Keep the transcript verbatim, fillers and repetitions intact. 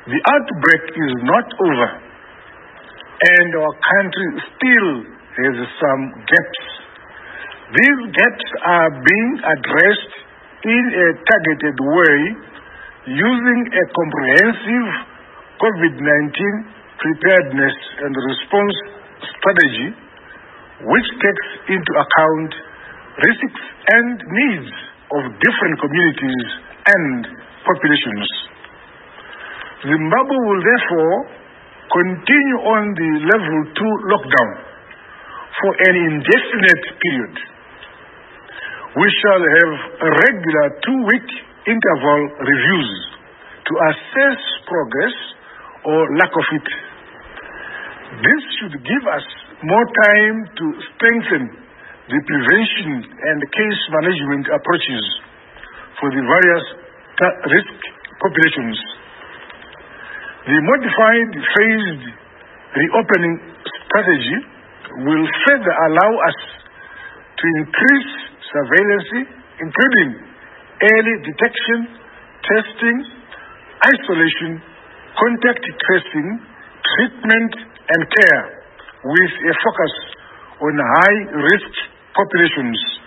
The outbreak is not over, and our country still has some gaps. These gaps are being addressed in a targeted way using a comprehensive COVID nineteen preparedness and response strategy, which takes into account risks and needs of different communities and populations. Zimbabwe will therefore continue on the level two lockdown for an indefinite period. We shall have regular two-week interval reviews to assess progress or lack of it. This should give us more time to strengthen the prevention and case management approaches for the various risk populations. The modified phased reopening strategy will further allow us to increase surveillance, including early detection, testing, isolation, contact tracing, treatment, and care, with a focus on high-risk populations.